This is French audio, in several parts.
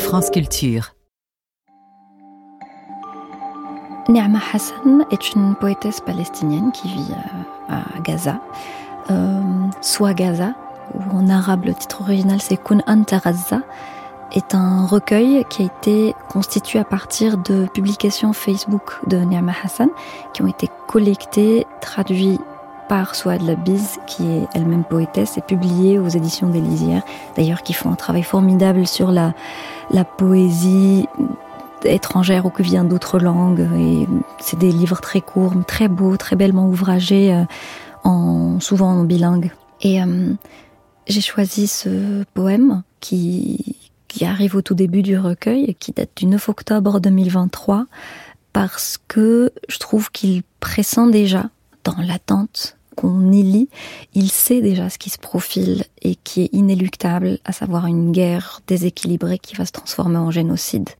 France Culture. Neama Hassan est une poétesse palestinienne qui vit à Gaza, soit Gaza, ou en arabe le titre original c'est Kun Anta Gaza, est un recueil qui a été constitué à partir de publications Facebook de Neama Hassan qui ont été collectées, traduites par Souad Labiz, qui est elle-même poétesse, et publiée aux éditions des Lisières, d'ailleurs qui font un travail formidable sur la poésie étrangère ou qui vient d'autres langues. Et c'est des livres très courts, très beaux, très bellement ouvragés, souvent en bilingue. Et j'ai choisi ce poème qui arrive au tout début du recueil et qui date du 9 octobre 2023 parce que je trouve qu'il pressent déjà, dans l'attente qu'on y lit, il sait déjà ce qui se profile et qui est inéluctable, à savoir une guerre déséquilibrée qui va se transformer en génocide.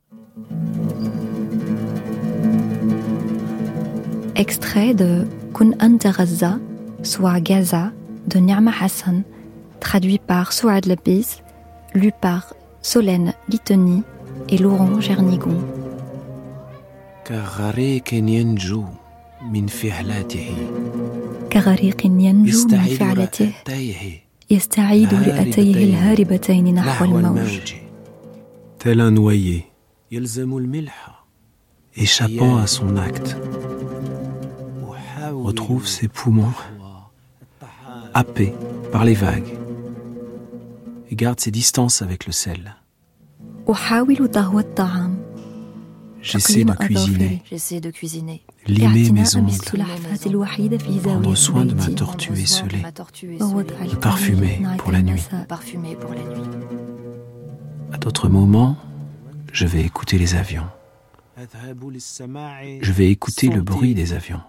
Extrait de Kun Anta Gaza, soit Gaza, de Neama Hassan, traduit par Souad Labiz, lu par Solène Guitoni et Laurent Gernigon. كغريق ينجو من فعلته يستعيد رئتيه الهاربتين نحو الموج. Tel un noyé, échappant à son acte, retrouve ses poumons happés par les vagues et garde ses distances avec le sel. J'essaie de cuisiner, limer mes ongles, prendre soin de ma tortue esselée, me parfumer pour la nuit. À d'autres moments, je vais écouter les avions. Je vais écouter le bruit des avions.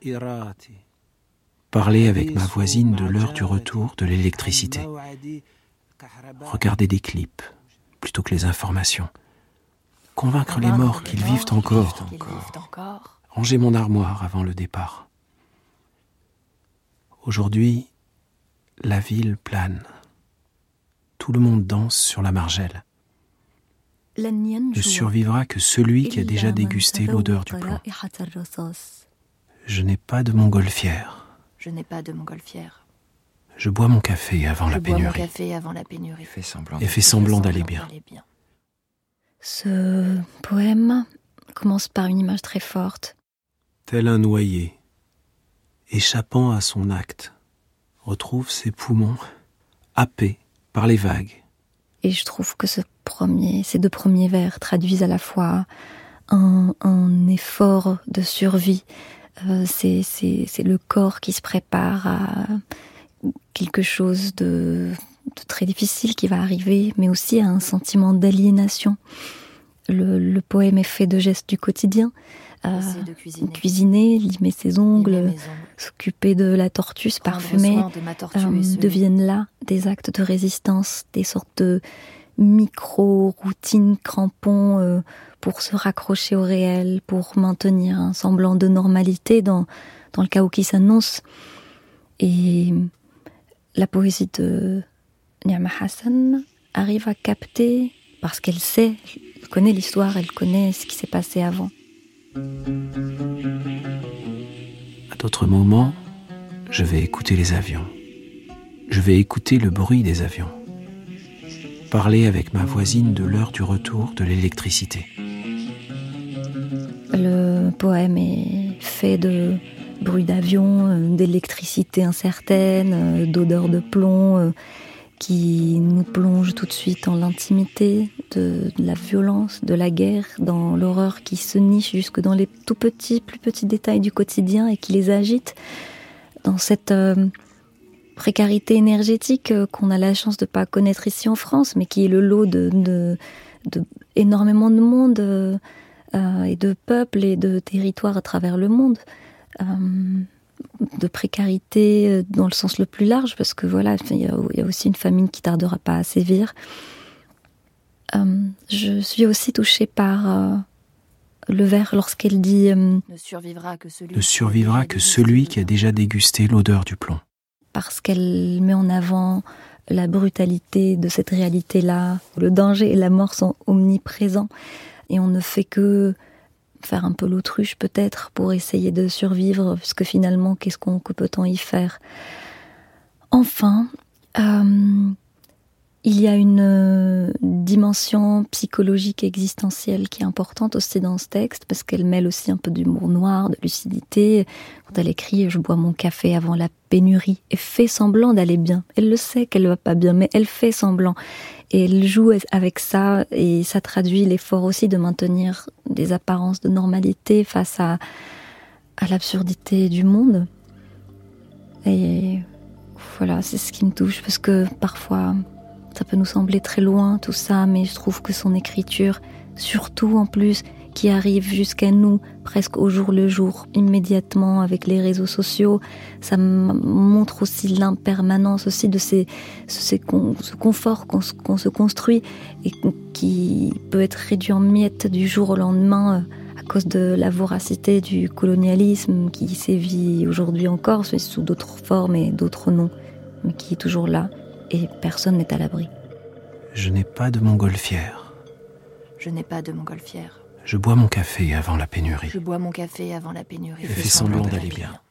Parler avec ma voisine de l'heure du retour de l'électricité. Regarder des clips plutôt que les informations. Convaincre les morts qu'ils vivent encore. Ranger mon armoire avant le départ. Aujourd'hui, la ville plane. Tout le monde danse sur la margelle. Ne survivra que celui qui a déjà dégusté l'odeur du plomb. Je n'ai pas de montgolfière. Je bois mon café avant la pénurie. Et fais semblant d'aller bien. Ce poème commence par une image très forte. Tel un noyé, échappant à son acte, retrouve ses poumons happés par les vagues. Et je trouve que ces deux premiers vers traduisent à la fois un effort de survie. C'est le corps qui se prépare à quelque chose de très difficile qui va arriver, mais aussi à un sentiment d'aliénation. Le poème est fait de gestes du quotidien. Cuisiner, limer ses ongles, s'occuper de la tortue, se parfumer, deviennent là des actes de résistance, des sortes de micro-routines crampons pour se raccrocher au réel, pour maintenir un semblant de normalité dans le chaos qui s'annonce. Et la poésie de Neama Hassan arrive à capter, parce qu'elle sait, elle connaît l'histoire, elle connaît ce qui s'est passé avant. À d'autres moments, je vais écouter les avions. Je vais écouter le bruit des avions. Parler avec ma voisine de l'heure du retour de l'électricité. Le poème est fait de bruit d'avion, d'électricité incertaine, d'odeur de plomb, qui nous plonge tout de suite dans l'intimité de la violence, de la guerre, dans l'horreur qui se niche jusque dans les plus petits détails du quotidien et qui les agite dans cette précarité énergétique qu'on a la chance de pas connaître ici en France, mais qui est le lot de énormément de monde et de peuples et de territoires à travers le monde. De précarité dans le sens le plus large, parce que voilà, il y a aussi une famine qui tardera pas à sévir. Je suis aussi touchée par le vers lorsqu'elle dit ne survivra que celui qui a déjà dégusté l'odeur du plomb. Parce qu'elle met en avant la brutalité de cette réalité-là. Le danger et la mort sont omniprésents et on ne fait que faire un peu l'autruche peut-être pour essayer de survivre, puisque finalement, que peut-on y faire ? Enfin, il y a une dimension psychologique existentielle qui est importante aussi dans ce texte, parce qu'elle mêle aussi un peu d'humour noir, de lucidité. Quand elle écrit « Je bois mon café avant la pénurie », elle fait semblant d'aller bien. Elle le sait qu'elle ne va pas bien, mais elle fait semblant. Et elle joue avec ça, et ça traduit l'effort aussi de maintenir des apparences de normalité face à l'absurdité du monde. Et voilà, c'est ce qui me touche, parce que parfois, ça peut nous sembler très loin tout ça, mais je trouve que son écriture, surtout en plus, qui arrive jusqu'à nous presque au jour le jour, immédiatement avec les réseaux sociaux, ça montre aussi l'impermanence aussi de ce confort qu'on se construit et qui peut être réduit en miettes du jour au lendemain à cause de la voracité du colonialisme qui sévit aujourd'hui encore, sous d'autres formes et d'autres noms, mais qui est toujours là et personne n'est à l'abri. Je n'ai pas de montgolfière. Je n'ai pas de montgolfière. Je bois mon café avant la pénurie. Je bois mon café avant la pénurie. Elle fait semblant d'aller bien.